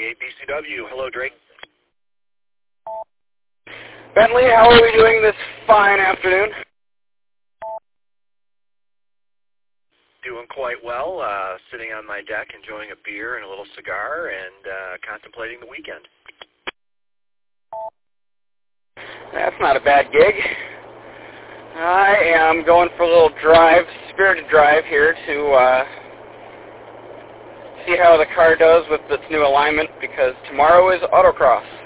28 BCW. Hello, Drake. Bentley, how are we doing this fine afternoon? Doing quite well. Sitting on my deck, enjoying a beer and a little cigar, and contemplating the weekend. That's not a bad gig. I am going for a little drive, spirited drive here to see how the car does with its new alignment, because tomorrow is autocross.